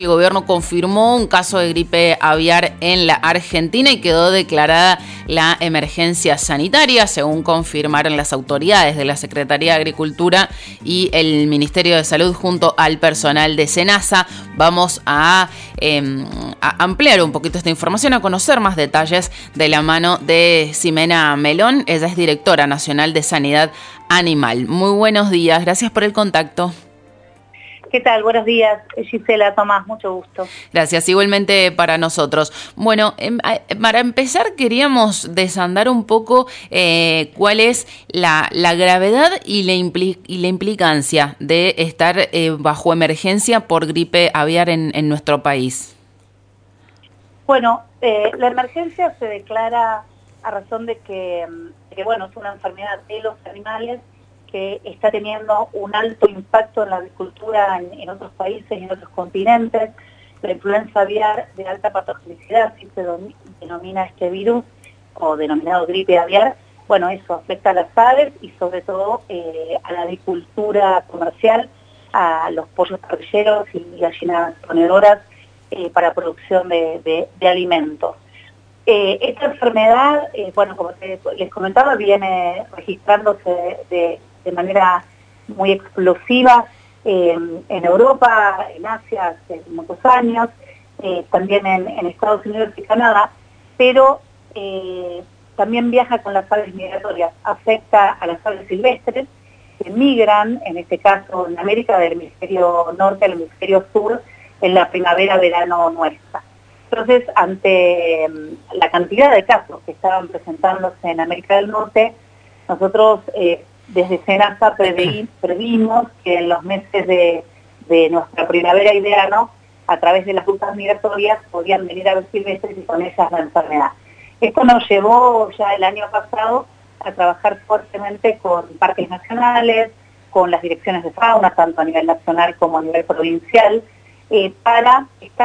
El gobierno confirmó un caso de gripe aviar en la Argentina y quedó declarada la emergencia sanitaria, según confirmaron las autoridades de la Secretaría de Agricultura y el Ministerio de Salud junto al personal de SENASA. Vamos a ampliar un poquito esta información, a conocer más detalles de la mano de Ximena Melón. Ella es directora nacional de Sanidad Animal. Muy buenos días, gracias por el contacto. ¿Qué tal? Buenos días, Gisela, Tomás, mucho gusto. Gracias, igualmente para nosotros. Bueno, para empezar queríamos desandar un poco cuál es la gravedad y la implicancia de estar bajo emergencia por gripe aviar en nuestro país. Bueno, la emergencia se declara a razón de que bueno, es una enfermedad de los animales que está teniendo un alto impacto en la agricultura en otros países y en otros continentes. La influenza aviar de alta patogenicidad, así se denomina este virus, o denominado gripe aviar. Bueno, eso afecta a las aves y sobre todo a la agricultura comercial, a los pollos parrilleros y gallinas ponedoras para producción de alimentos. Esta enfermedad, bueno, como les comentaba, viene registrándose de manera muy explosiva en Europa, en Asia hace muchos años, también en Estados Unidos y Canadá, pero también viaja con las aves migratorias, afecta a las aves silvestres que migran, en este caso en América, del hemisferio norte al hemisferio sur, en la primavera-verano nuestra. Entonces, ante la cantidad de casos que estaban presentándose en América del Norte, nosotros desde SENASA previmos que en los meses de nuestra primavera y verano, a través de las rutas migratorias, podían venir aves silvestres y con ellas la enfermedad. Esto nos llevó ya el año pasado a trabajar fuertemente con parques nacionales, con las direcciones de fauna, tanto a nivel nacional como a nivel provincial, para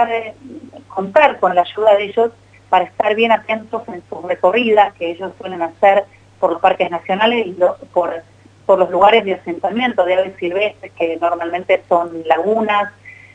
contar con la ayuda de ellos, para estar bien atentos en sus recorridas que ellos suelen hacer por los parques nacionales y por los lugares de asentamiento de aves silvestres, que normalmente son lagunas,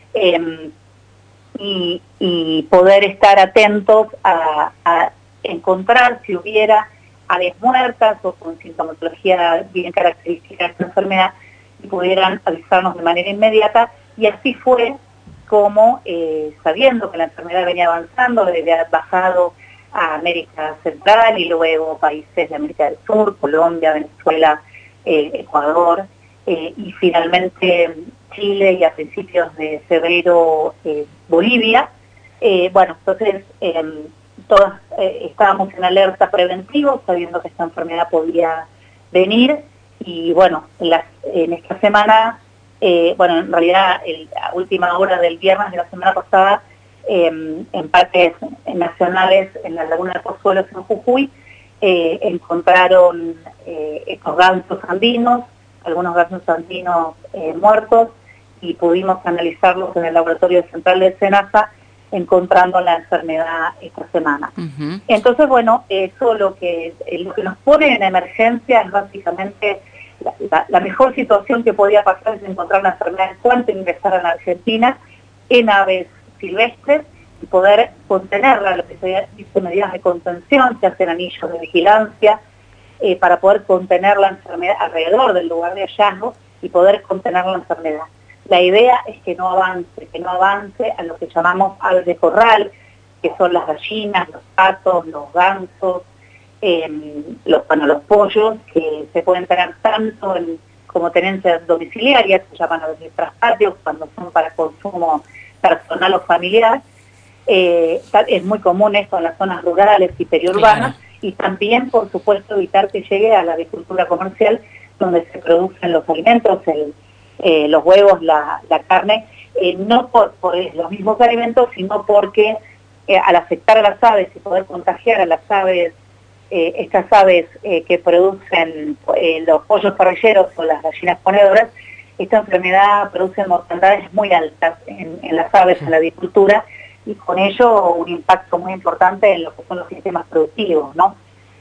y poder estar atentos a encontrar si hubiera aves muertas o con sintomatología bien característica de esta enfermedad y pudieran avisarnos de manera inmediata. Y así fue como, sabiendo que la enfermedad venía avanzando, había bajado a América Central y luego países de América del Sur, Colombia, Venezuela, Ecuador, y finalmente Chile y a principios de febrero Bolivia. Bueno, entonces todas estábamos en alerta preventiva, sabiendo que esta enfermedad podía venir, y bueno, en esta semana, bueno, en realidad a última hora del viernes de la semana pasada, en parques nacionales en la laguna de Pozuelos en Jujuy, encontraron estos gansos andinos, algunos gansos andinos muertos, y pudimos analizarlos en el laboratorio central de SENASA, encontrando la enfermedad esta semana. Entonces, bueno, eso lo que nos pone en emergencia es básicamente la mejor situación que podía pasar, es encontrar la enfermedad en cuanto ingresara en Argentina en aves silvestres y poder contenerla, lo que se dice medidas de contención, se hacen anillos de vigilancia, para poder contener la enfermedad alrededor del lugar de hallazgo y poder contener la enfermedad. La idea es que no avance a lo que llamamos aves de corral, que son las gallinas, los patos, los gansos, los pollos, que se pueden tener tanto como tenencias domiciliarias, se llaman aves de traspatio, cuando son para consumo personal o familiar. Es muy común esto en las zonas rurales y periurbanas, y también, por supuesto, evitar que llegue a la agricultura comercial, donde se producen los alimentos, los huevos, la carne, no por los mismos alimentos, sino porque al afectar a las aves y poder contagiar a las aves, estas aves que producen los pollos parrilleros o las gallinas ponedoras, esta enfermedad produce mortandades muy altas en las aves, en la agricultura, y con ello un impacto muy importante en lo que son los sistemas productivos, ¿no?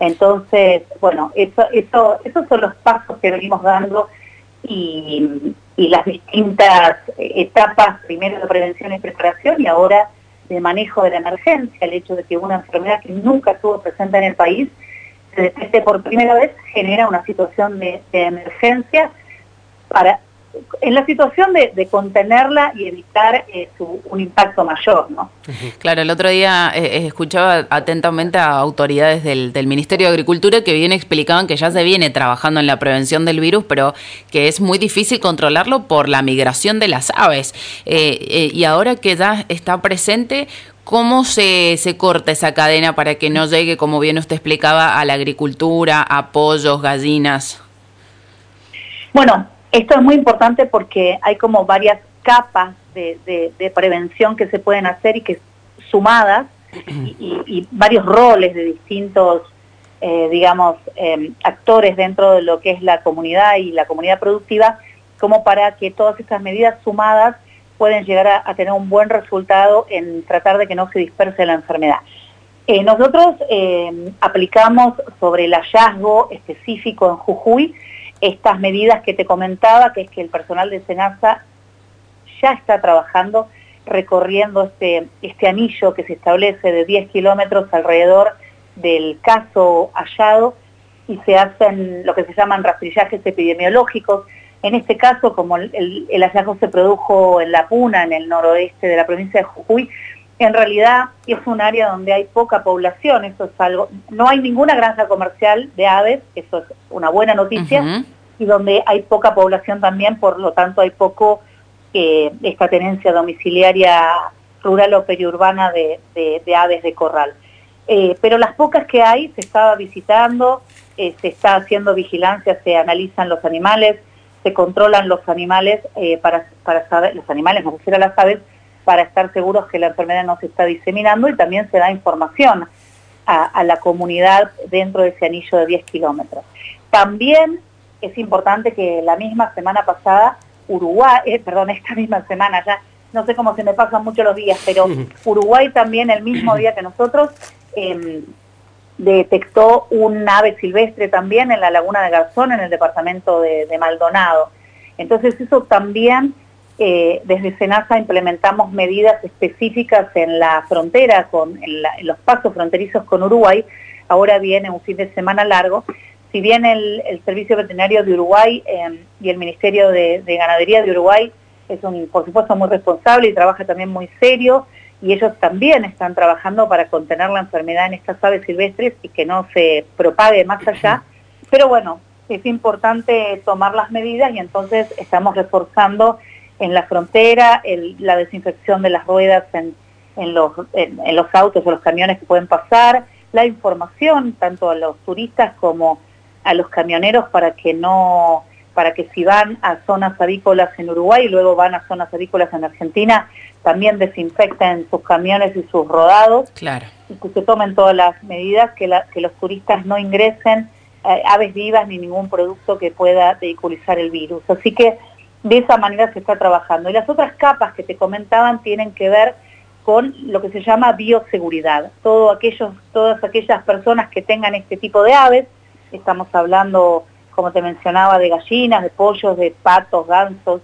Entonces, bueno, esos son los pasos que venimos dando, y y las distintas etapas, primero de prevención y preparación y ahora de manejo de la emergencia, el hecho de que una enfermedad que nunca estuvo presente en el país se detecte por primera vez genera una situación de emergencia en la situación de contenerla y evitar un impacto mayor, ¿no? Claro, el otro día escuchaba atentamente a autoridades del Ministerio de Agricultura que bien explicaban que ya se viene trabajando en la prevención del virus, pero que es muy difícil controlarlo por la migración de las aves. Y ahora que ya está presente, ¿cómo se corta esa cadena para que no llegue, como bien usted explicaba, a la agricultura, a pollos, gallinas? Bueno, esto es muy importante porque hay como varias capas de prevención que se pueden hacer y que sumadas y varios roles de distintos, actores dentro de lo que es la comunidad y la comunidad productiva, como para que todas estas medidas sumadas pueden llegar a tener un buen resultado en tratar de que no se disperse la enfermedad. Nosotros aplicamos sobre el hallazgo específico en Jujuy estas medidas que te comentaba, que es que el personal de SENASA ya está trabajando recorriendo este anillo que se establece de 10 kilómetros alrededor del caso hallado y se hacen lo que se llaman rastrillajes epidemiológicos. En este caso, como el hallazgo se produjo en La Puna, en el noroeste de la provincia de Jujuy, en realidad es un área donde hay poca población, eso es algo, no hay ninguna granja comercial de aves, eso es una buena noticia, y donde hay poca población también, por lo tanto hay poco esta tenencia domiciliaria rural o periurbana de aves de corral. Pero las pocas que hay se estaba visitando, se está haciendo vigilancia, se analizan los animales, se controlan los animales para saber, los animales, me refiero a las aves, para estar seguros que la enfermedad no se está diseminando y también se da información a la comunidad dentro de ese anillo de 10 kilómetros. También es importante que la misma semana pasada, esta misma semana, ya no sé cómo se me pasan mucho los días, pero Uruguay también el mismo día que nosotros detectó un ave silvestre también en la laguna de Garzón, en el departamento de Maldonado. Entonces eso también, desde SENASA implementamos medidas específicas en la frontera, en los pasos fronterizos con Uruguay. Ahora viene un fin de semana largo. Si bien el Servicio Veterinario de Uruguay y el Ministerio de Ganadería de Uruguay es por supuesto muy responsable y trabaja también muy serio, y ellos también están trabajando para contener la enfermedad en estas aves silvestres y que no se propague más allá, pero bueno, es importante tomar las medidas y entonces estamos reforzando en la frontera la desinfección de las ruedas en los autos o los camiones que pueden pasar, la información tanto a los turistas como a los camioneros para que si van a zonas avícolas en Uruguay y luego van a zonas avícolas en Argentina, también desinfecten sus camiones y sus rodados. Claro. Y que se tomen todas las medidas, que los turistas no ingresen aves vivas ni ningún producto que pueda vehiculizar el virus. Así que de esa manera se está trabajando. Y las otras capas que te comentaban tienen que ver con lo que se llama bioseguridad. Todas aquellas personas que tengan este tipo de aves, estamos hablando, como te mencionaba, de gallinas, de pollos, de patos, gansos,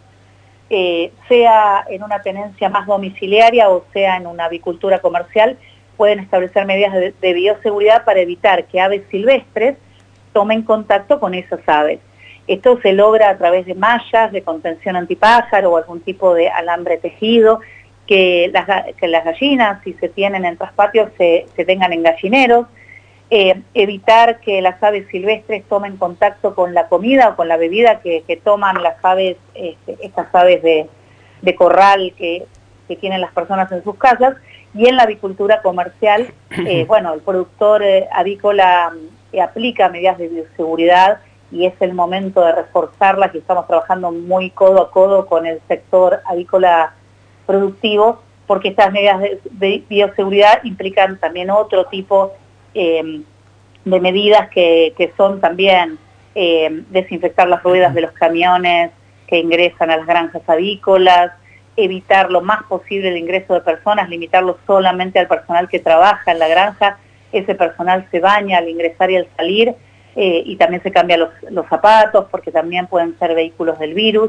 sea en una tenencia más domiciliaria o sea en una avicultura comercial, pueden establecer medidas de bioseguridad para evitar que aves silvestres tomen contacto con esas aves. Esto se logra a través de mallas de contención antipájaro o algún tipo de alambre tejido, que las gallinas, si se tienen en traspatios, se tengan en gallineros, evitar que las aves silvestres tomen contacto con la comida o con la bebida que toman las aves, estas aves de corral que tienen las personas en sus casas, y en la avicultura comercial, el productor avícola aplica medidas de bioseguridad y es el momento de reforzarlas y estamos trabajando muy codo a codo con el sector avícola productivo, porque estas medidas de bioseguridad implican también otro tipo de medidas que son también desinfectar las ruedas de los camiones que ingresan a las granjas avícolas, evitar lo más posible el ingreso de personas, limitarlo solamente al personal que trabaja en la granja. Ese personal se baña al ingresar y al salir y también se cambian los zapatos porque también pueden ser vehículos del virus.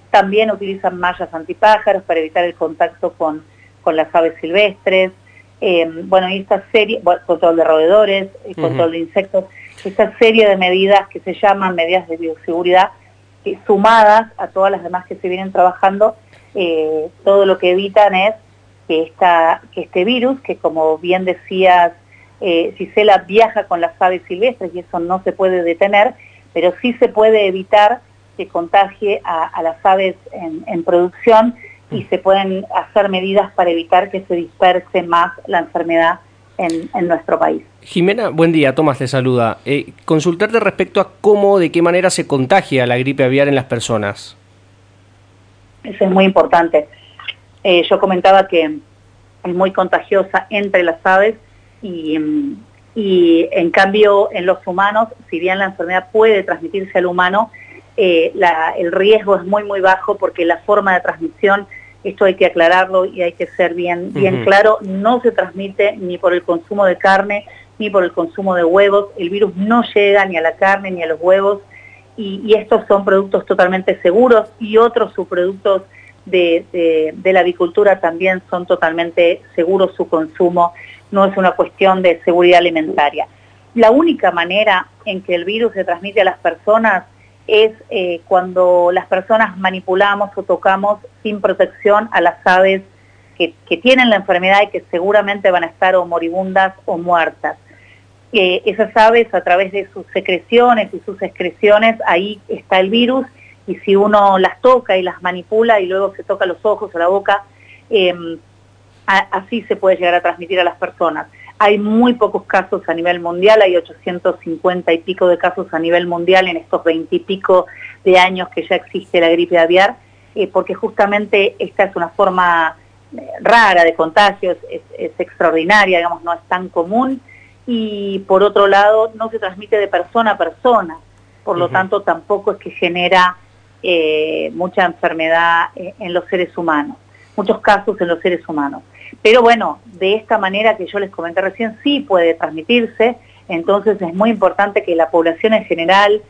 También utilizan mallas antipájaros para evitar el contacto con las aves silvestres. Bueno, y esta serie, control de roedores, control de insectos, esta serie de medidas que se llaman medidas de bioseguridad, sumadas a todas las demás que se vienen trabajando, todo lo que evitan es que este virus, que como bien decías, Gisela, viaja con las aves silvestres y eso no se puede detener, pero sí se puede evitar que contagie a las aves en producción, y se pueden hacer medidas para evitar que se disperse más la enfermedad en nuestro país. Jimena, buen día, Tomás te saluda. Consultarte respecto a de qué manera se contagia la gripe aviar en las personas. Eso es muy importante. Yo comentaba que es muy contagiosa entre las aves y en cambio en los humanos, si bien la enfermedad puede transmitirse al humano, el riesgo es muy bajo, porque la forma de transmisión, esto hay que aclararlo y hay que ser bien claro, no se transmite ni por el consumo de carne ni por el consumo de huevos. El virus no llega ni a la carne ni a los huevos, y estos son productos totalmente seguros, y otros subproductos de la avicultura también son totalmente seguros su consumo, no es una cuestión de seguridad alimentaria. La única manera en que el virus se transmite a las personas es cuando las personas manipulamos o tocamos sin protección a las aves que tienen la enfermedad y que seguramente van a estar o moribundas o muertas. Esas aves, a través de sus secreciones y sus excreciones, ahí está el virus, y si uno las toca y las manipula y luego se toca los ojos o la boca, así se puede llegar a transmitir a las personas. Hay muy pocos casos a nivel mundial, hay 850 y pico de casos a nivel mundial en estos 20 y pico de años que ya existe la gripe aviar, porque justamente esta es una forma rara de contagio, es extraordinaria, digamos, no es tan común, y por otro lado no se transmite de persona a persona, por lo tanto tampoco es que genera mucha enfermedad en los seres humanos, muchos casos en los seres humanos. Pero bueno, de esta manera que yo les comenté recién, sí puede transmitirse, entonces es muy importante que la población en general,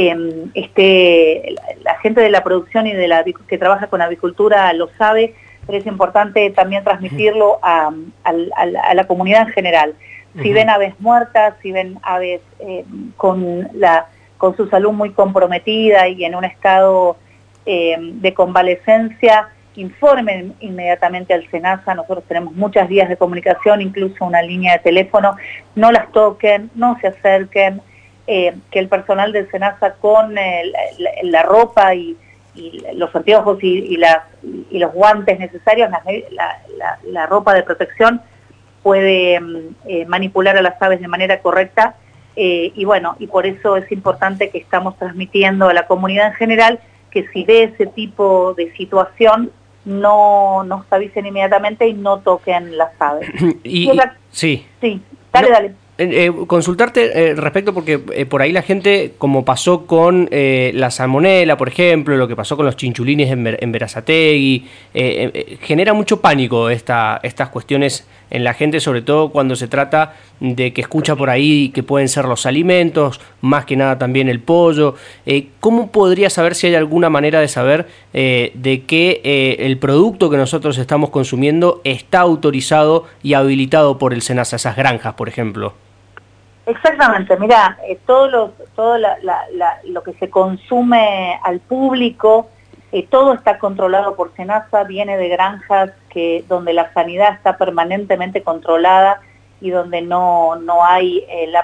la gente de la producción y que trabaja con avicultura lo sabe, pero es importante también transmitirlo a la comunidad en general. Si ven aves muertas, si ven aves con su salud muy comprometida y en un estado de convalecencia, informen inmediatamente al SENASA. Nosotros tenemos muchas vías de comunicación, incluso una línea de teléfono. No las toquen, no se acerquen, que el personal del SENASA con la ropa y los anteojos y los guantes necesarios, la ropa de protección, puede manipular a las aves de manera correcta, y bueno, y por eso es importante que estamos transmitiendo a la comunidad en general que si ve ese tipo de situación, no nos avisen inmediatamente y no toquen las aves. Sí. Sí, dale. Consultarte respecto, porque por ahí la gente, como pasó con la salmonela, por ejemplo, lo que pasó con los chinchulines en Berazategui, genera mucho pánico estas cuestiones en la gente, sobre todo cuando se trata de que escucha por ahí que pueden ser los alimentos, más que nada también el pollo. ¿Cómo podría saber, si hay alguna manera de saber de que el producto que nosotros estamos consumiendo está autorizado y habilitado por el SENASA, esas granjas, por ejemplo? Exactamente, mira, todo lo que se consume al público, todo está controlado por SENASA, viene de granjas donde la sanidad está permanentemente controlada y donde no hay,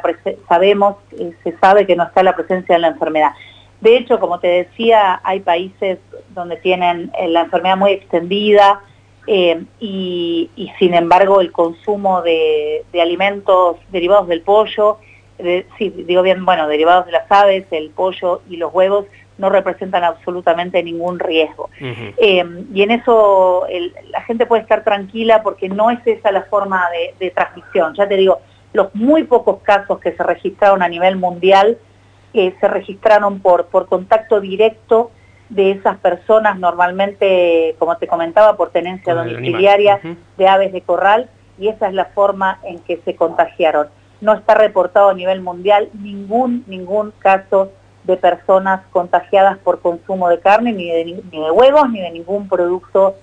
se sabe que no está la presencia de la enfermedad. De hecho, como te decía, hay países donde tienen la enfermedad muy extendida, y sin embargo el consumo de alimentos derivados del pollo, derivados de las aves, el pollo y los huevos, no representan absolutamente ningún riesgo. Y en eso la gente puede estar tranquila, porque no es esa la forma de transmisión. Ya te digo, los muy pocos casos que se registraron a nivel mundial se registraron por contacto directo de esas personas, normalmente, como te comentaba, por tenencia domiciliaria de aves de corral, y esa es la forma en que se contagiaron. No está reportado a nivel mundial ningún caso de personas contagiadas por consumo de carne, ni de huevos, ni de ningún producto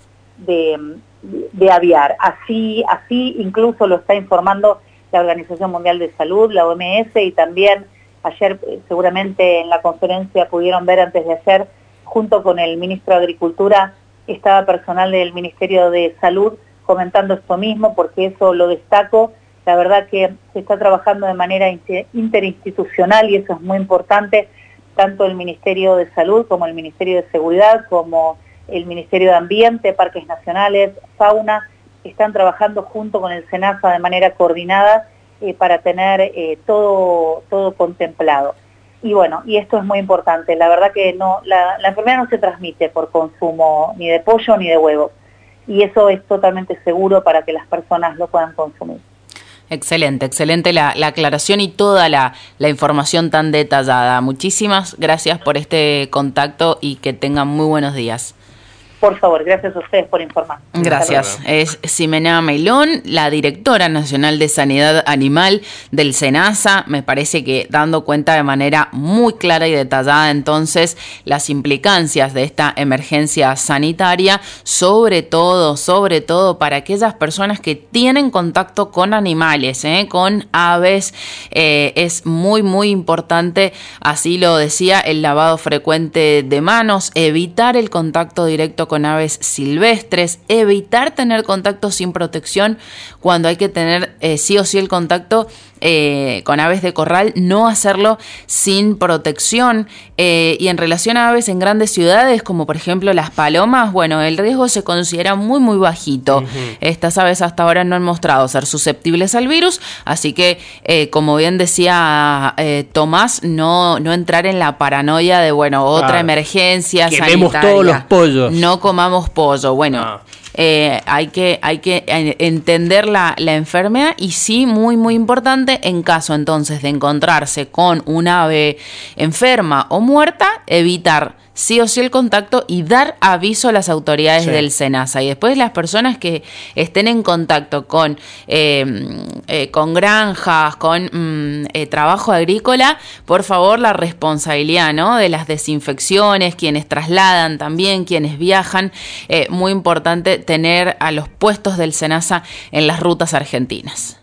de aviar. Así incluso lo está informando la Organización Mundial de Salud, la OMS, y también ayer seguramente en la conferencia pudieron ver antes de ayer, junto con el ministro de Agricultura, estaba personal del Ministerio de Salud comentando esto mismo, porque eso lo destaco. La verdad que se está trabajando de manera interinstitucional y eso es muy importante, tanto el Ministerio de Salud como el Ministerio de Seguridad, como el Ministerio de Ambiente, Parques Nacionales, Fauna, están trabajando junto con el SENASA de manera coordinada para tener todo contemplado. Y bueno, y esto es muy importante, la verdad que la enfermedad no se transmite por consumo ni de pollo ni de huevo, y eso es totalmente seguro para que las personas lo puedan consumir. Excelente, excelente la aclaración y toda la información tan detallada. Muchísimas gracias por este contacto y que tengan muy buenos días. Por favor, gracias a ustedes por informar. Gracias. Es Ximena Meilón, la directora nacional de Sanidad Animal del SENASA. Me parece que dando cuenta de manera muy clara y detallada entonces las implicancias de esta emergencia sanitaria, sobre todo para aquellas personas que tienen contacto con animales, con aves. Es muy, muy importante, así lo decía, el lavado frecuente de manos, evitar el contacto directo con aves silvestres, evitar tener contacto sin protección cuando hay que tener sí o sí el contacto con aves de corral, no hacerlo sin protección. Y en relación a aves en grandes ciudades, como por ejemplo las palomas, bueno, el riesgo se considera muy, muy bajito. Uh-huh. Estas aves hasta ahora no han mostrado ser susceptibles al virus, así que, como bien decía Tomás, no entrar en la paranoia de, bueno, otra emergencia sanitaria. Quememos todos los pollos. No comamos pollo. Bueno, hay que entender la enfermedad y sí, muy, muy importante, en caso entonces de encontrarse con un ave enferma o muerta, evitar sí o sí el contacto y dar aviso a las autoridades del SENASA. Y después las personas que estén en contacto con granjas, con trabajo agrícola, por favor, la responsabilidad, ¿no?, de las desinfecciones, quienes trasladan también, quienes viajan. Muy importante tener a los puestos del SENASA en las rutas argentinas.